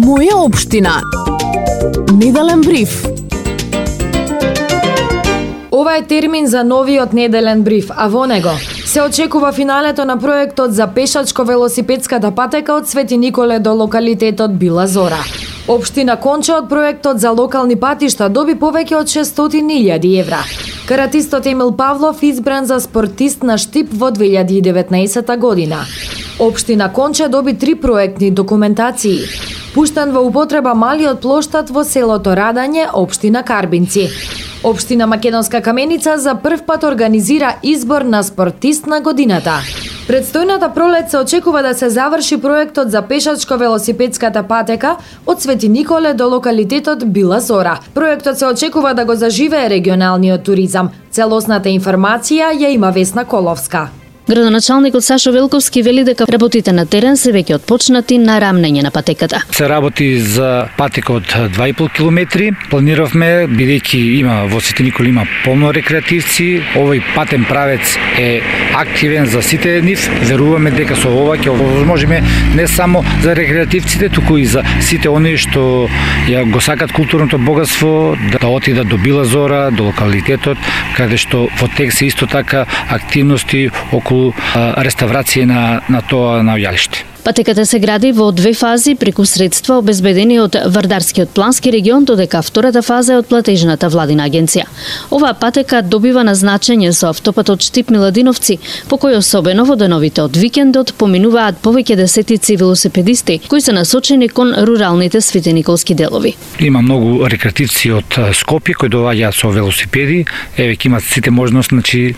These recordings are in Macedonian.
Моја општина. Неделен бриф. Ова е термин за новиот неделен бриф, а во него се очекува финалето на проектот за пешачко-велосипедската патека од Свети Николе до локалитетот Била Зора. Општина Конча од проектот за локални патишта доби повеќе од 600.000 евра. Каратистот Емил Павлов избран за спортист на Штип во 2019 година. Општина Конча доби 3 проектни документации. Пуштен во употреба малиот плоштад во селото Радање, општина Карбинци. Општина Македонска Каменица за прв пат организира избор на спортист на годината. Предстојната пролет се очекува да се заврши проектот за пешачко-велосипедската патека од Свети Николе до локалитетот Била Зора. Проектот се очекува да го заживее регионалниот туризам. Целосната информација ја има Весна Коловска. Градоначалникот Сашо Велковски вели дека работите на терен се веќе отпочнати на рамнење на патеката. Се работи за патека од 2,5 километри. Планиравме, бидејќи има во Свети Никола има полно рекреативци, овој патен правец е активен за сите нив. Веруваме дека со ова ќе овозможиме не само за рекреативците, туку и за сите оние што ја го сакат културното богатство да отидат до Била Зора, до локалитетот, каде што во тек се исто така активности околу реставрација на тоа наоѓалиште. Патеката се гради во 2 фази преку средства обезбедени од Вардарскиот плански регион, додека втората фаза е од платежната владина агенција. Оваа патека добива на значење со автопатот Штип Миладиновци, по кој особено во деновите од викендот поминуваат повеќе десетици велосипедисти кои се насочени кон руралните светениколски делови. Има многу рекреативци од Скопје кои доаѓаат со велосипеди, еве имаат сите можност, значи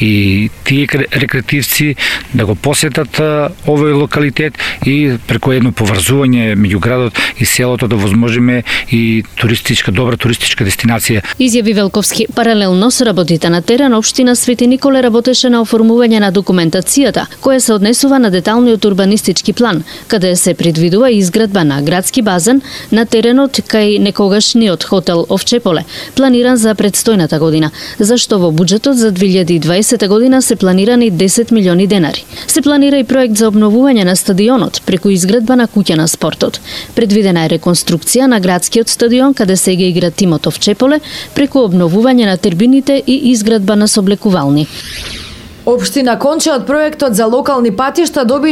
и тие рекреативци да го посетат овој локалитет и преку едно поврзување меѓу градот и селото да возможиме и добра туристичка дестинација. Изјави Велковски. Паралелно со работите на терен, општина Свети Николе работеше на оформување на документацијата, која се однесува на деталниот урбанистички план, каде се предвидува изградба на градски базен на теренот кај некогашниот хотел Овчеполе, планиран за предстојната година, зашто во буџетот за 2020 година се планирани 10 милиони денари. Се планира и проект за обновување на стадионот преку изградба на куќа на спортот. Предвидена е реконструкција на градскиот стадион каде сега игра тимот Овчеполе преку обновување на тербините и изградба на соблекувални. Општина Конча од проектот за локални патишта доби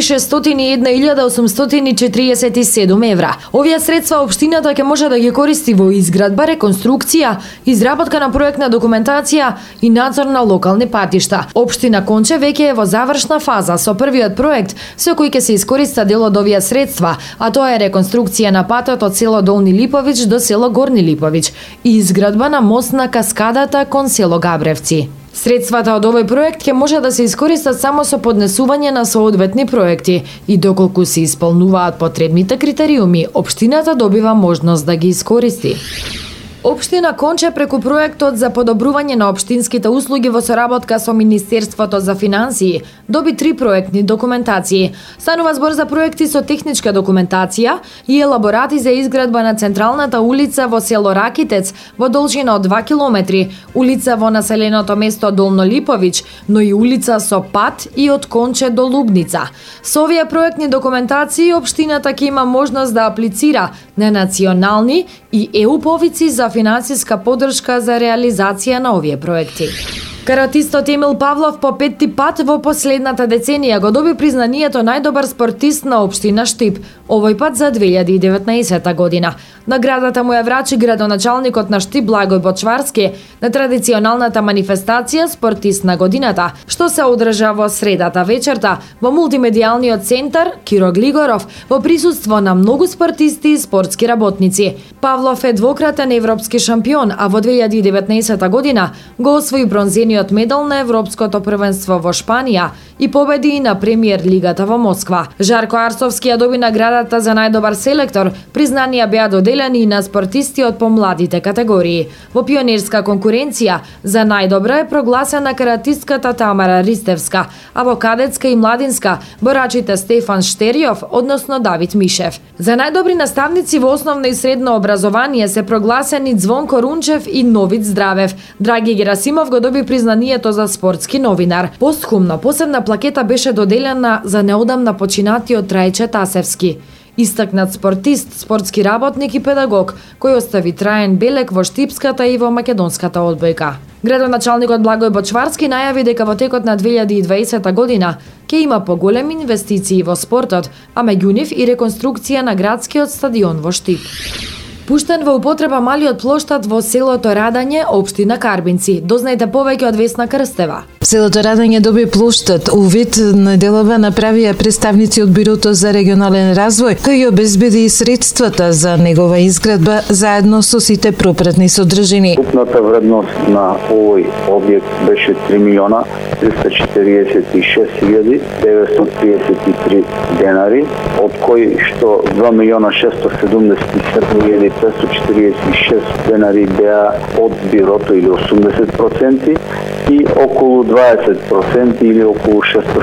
601.847 евра. Овие средства општината ќе може да ги користи во изградба, реконструкција, изработка на проектна документација и надзор на локални патишта. Општина Конча веќе е во завршна фаза со првиот проект со кој ќе се искориста дел од овие средства, а тоа е реконструкција на патот од село Долни Липовиќ до село Горни Липовиќ и изградба на мост на каскадата кон село Габревци. Средствата од овој проект ќе може да се искористат само со поднесување на соодветни проекти и доколку се исполнуваат потребните критериуми, општината добива можност да ги искористи. Општина Конча преку проектот за подобрување на општинските услуги во соработка со Министерството за финансии доби 3 проектни документации. Станува збор за проекти со техничка документација и елаборати за изградба на централната улица во село Ракитец во должина од 2 километри, улица во населеното место Долно Липовиќ, но и улица со пат и од Конче до Лубница. Со овие проектни документации општината ќе има можност да аплицира на национални и ЕУ повици за финансиска поддршка за реализација на овие проекти. Каратистот Емил Павлов по 5ти пат во последната деценија го доби признанието најдобар спортист на општина Штип, овој пат за 2019 година. Наградата му ја врачи градоначалникот на Штип Благој Бочварски на традиционалната манифестација Спортист на годината, што се одржа во средата вечерта во мултимедијалниот центар Киро Глигоров во присуство на многу спортисти и спортски работници. Павлов е двократен европски шампион, а во 2019 година го освои бронзениот медал на Европското првенство во Шпанија и победи на Премиер лигата во Москва. Жарко Арсовски ја доби наградата за најдобар селектор. Признанија беа доделени и на спортисти од помладите категории. Во пионерска конкуренција за најдобра е прогласена каратистката Тамара Ристевска, а во кадетска и младинска борачите Стефан Штериов, односно Давид Мишев. За најдобри наставници во основно и средно образование се прогласени Звонко Рунчев и Новиц Здравев. Драги Герасимов го доби признанието за спортски новинар. Постхумно посебна плакета беше доделена за неодамна починатиот Трајче Тасевски. Истакнат спортист, спортски работник и педагог, кој остави траен белег во штипската и во македонската одбојка. Градоначалникот Благој Бочварски најави дека во текот на 2020 година ќе има поголеми инвестиции во спортот, а меѓу нив и реконструкција на градскиот стадион во Штип. Пуштен во употреба малиот плоштад во селото Радање, општина Карбинци. Дознајте повеќе од Весна Крстева. Селото Радање доби плоштад. Увид на делова направија представници од Бирото за регионален развој, кој обезбеди и средствата за негова изградба заедно со сите пропратни содржини. Купната вредност на овој објект беше 3.346.933 денари, од кои што 2.677.546 денари беа од Бирото или 80% и околу 20% или околу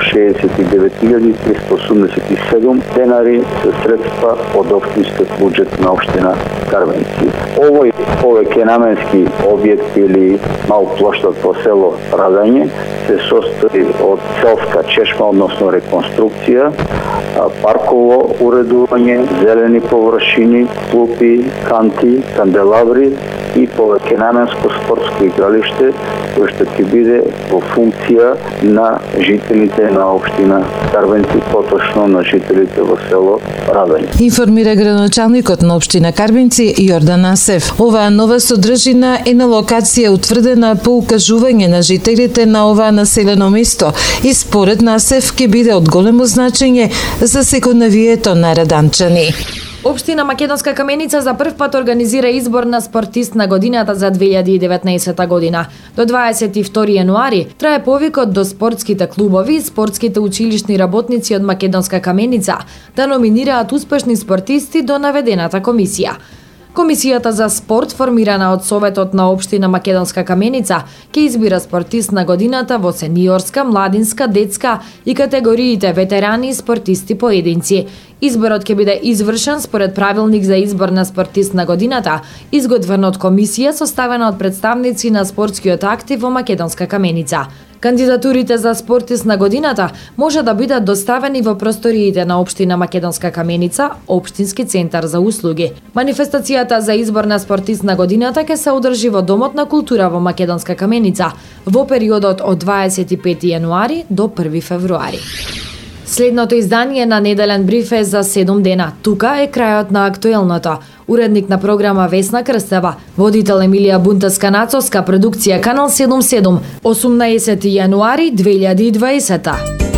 669.387 денари се средства од општинскиот буџет на општина Карбинци. Овој повеќе наменски објект или мал плоштад по село Радање се состои од селска чешма, односно реконструкција, парково уредување, зелени површини, клупи, канти, канделабри и повеќе наменско спортско игралиште, кој што ќе биде во функција на жителите на општина Карбинци, поточно на жителите во село Радање. Информира градоначалникот на општина Карбинци Јордан Асев. Оваа нова содржина е на локација утврдена по укажување на жителите на оваа населено место и според Насев ќе биде од големо значење за секојдневието на раданчани. Општина Македонска Каменица за прв пат организира избор на спортист на годината за 2019 година. До 22 јануари трае повикот до спортските клубови и спортските училишни работници од Македонска Каменица да номинираат успешни спортисти до наведената комисија. Комисијата за спорт, формирана од Советот на општина Македонска Каменица, ќе избира спортист на годината во сениорска, младинска, детска и категориите ветерани и спортисти поединци. Изборот ќе биде извршен според правилник за избор на спортист на годината, изготвен од комисија составена од представници на спортскиот актив во Македонска Каменица. Кандидатурите за спортист на годината може да бидат доставени во просториите на општина Македонска Каменица, општински центар за услуги. Манифестацијата за избор на спортист на годината ќе се одржи во Домот на култура во Македонска Каменица во периодот од 25 јануари до 1 февруари. Следното издание на Неделен бриф е за 7 дена. Тука е крајот на актуелното. Уредник на програма Весна Крстева, водител Емилија Бунтаска-Нацовска, продукција Канал 77, 18 јануари 2020.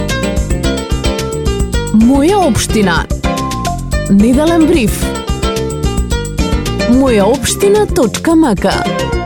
Моја општина. Неделен бриф. Мојаопштина.мк